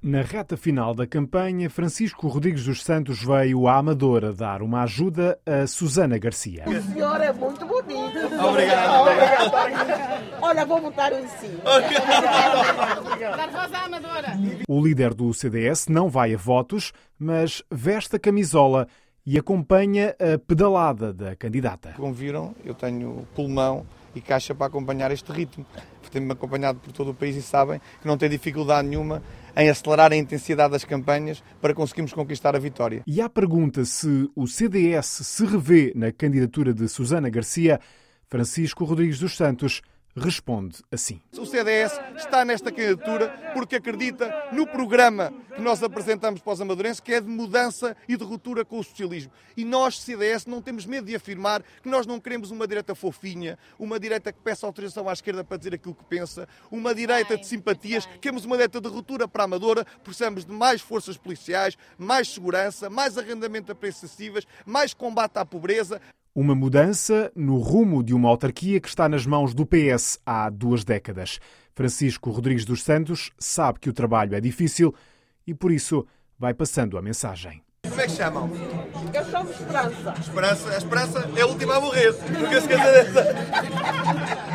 Na reta final da campanha, Francisco Rodrigues dos Santos veio à Amadora dar uma ajuda a Susana Garcia. O senhor é muito bonito. Obrigado. Olha, vou votar em si. Nervosa Amadora. O líder do CDS não vai a votos, mas veste a camisola e acompanha a pedalada da candidata. Como viram, eu tenho pulmão e caixa para acompanhar este ritmo. Tenho-me acompanhado por todo o país e sabem que não tem dificuldade nenhuma em acelerar a intensidade das campanhas para conseguirmos conquistar a vitória. E à pergunta se o CDS se revê na candidatura de Susana Garcia, Francisco Rodrigues dos Santos responde assim. O CDS está nesta candidatura porque acredita no programa que nós apresentamos para os amadorenses, que é de mudança e de ruptura com o socialismo. E nós, CDS, não temos medo de afirmar que nós não queremos uma direita fofinha, uma direita que peça autorização à esquerda para dizer aquilo que pensa, uma direita de simpatias, queremos uma direita de ruptura para a Amadora, precisamos de mais forças policiais, mais segurança, mais arrendamento a preços acessíveis, mais combate à pobreza. Uma mudança no rumo de uma autarquia que está nas mãos do PS há 2 décadas. Francisco Rodrigues dos Santos sabe que o trabalho é difícil e, por isso, vai passando a mensagem. Como é que chamam? Eu chamo Esperança. Esperança. A esperança é a última a morrer. Nunca se esqueça dessa.